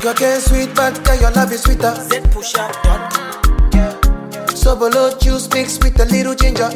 Sugar cane sweet, but girl, your love is sweeter. zpushup.com. So below juice mixed with a little ginger.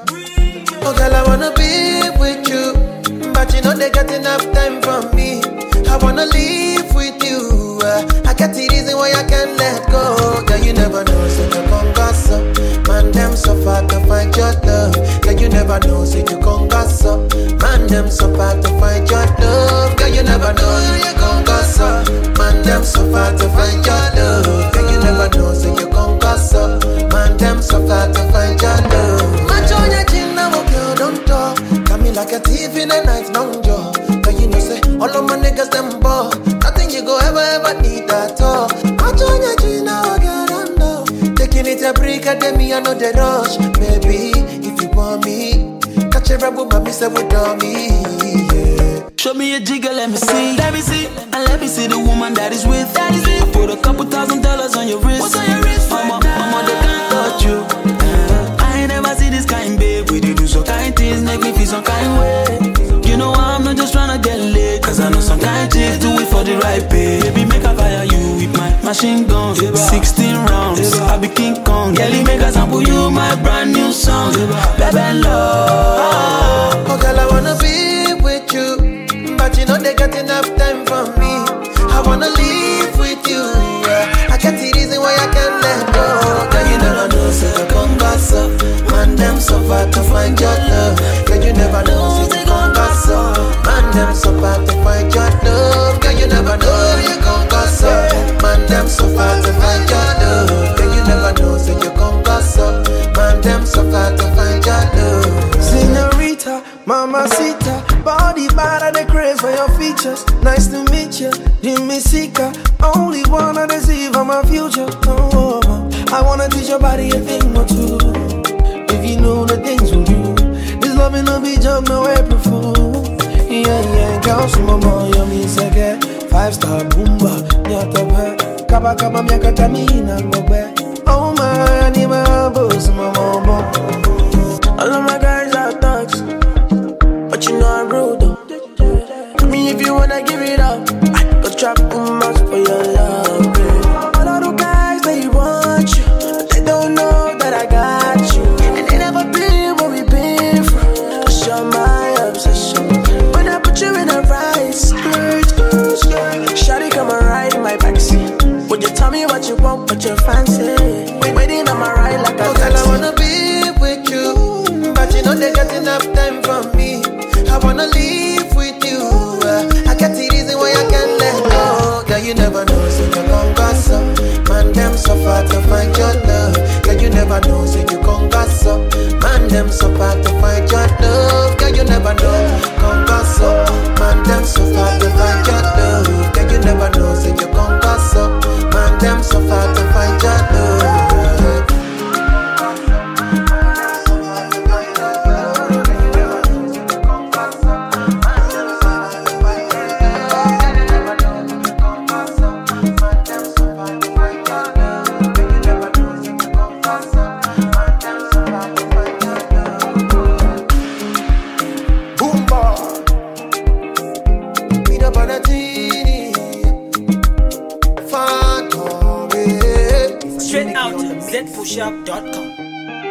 Oh girl, I wanna be with you, but you know they got enough time from me. I wanna live with you. I got the reason why I can't let go. Girl, you never know, so you gon' gossip. Man, them so far to find your love. Girl, you never know, so you gon' gossip. Man, them so far to find your love. Girl, you never know, you gon' gossip. Man, them so far to find your love. Girl, you never know, so you gon' gossip. Man, them so far to find your love. Match on your chin, now girl, don't talk. Got me like a thief in the night, long jaw. But you know, say, all of my niggas, them ball. Nothing you go ever need at all. Match on your chin, now girl, don't talk. Taking it a break, and then me, I know the rush. Maybe, if you want me, catch a rebel, my miss with me. Yeah. Show me a jigger, let me see. Let me see. And let me see the woman that is with. I put a couple $1,000 on your wrist. What's on your wrist? Mama, they can't touch you. I ain't never see this kind, babe. We do some kind things, make me feel some kind way. You know I'm not just tryna get laid, cause I know some kind chicks do it for the right pay. Baby, make I fire you with my machine gun. 16 rounds, I be King Kong. Girlie, make a sample you my brand new song. Baby, love. Oh girl, I wanna be with you, but you know they got enough time for me. I wanna live with you, yeah. I got the reason why I can't let go. Girl, you never know, so you gon' gossip. Man, them so far to find your love. Girl, you never know, so you gon' gossip. Man, them so far to find your love. Girl, you never know, you gon' gossip. Man, them so far to find your love. Girl, you never know, so you gon' gossip. Man, them so far to find your love. Señorita, mamacita, body bad and the craze for your features. Nice to meet you, Jimmy Sika. Only wanna deceive on my future. Oh, I wanna teach your body a thing or two. If you know the things we do, this loving no be joke, no April Fool. Yeah, girl, some more yummy sege. 5-star boomba, nyatabe. Kaba miaka tamina ngobe. Oh my, I need my boss, my mama. All of my guys are thugs, but you know I'm rude though. Tell me if you wanna give it up, I go trap much for your love, babe. All of the guys, they want you, but they don't know that I got you. And they never been what we've been through. Cause you're my obsession. When I put you in a right skirt, shawty come and ride in my backseat. Would you tell me what you want, what you fancy? Waiting on my ride like a taxi. Girl, I wanna be with you, but you know they got enough time from me. I wanna live with you. I got the reason why I can't let go. Girl, you never know, so you gon' gossip. Man, them so far to find your love. Girl, you never know, so you gon' gossip. Man, them so far to find your love. Girl, you never know, gon' gossip. Man, them so far to find your love. Girl, you never know, so you gon' gossip. Man, them so far to find your love. Straight out zpushup.com.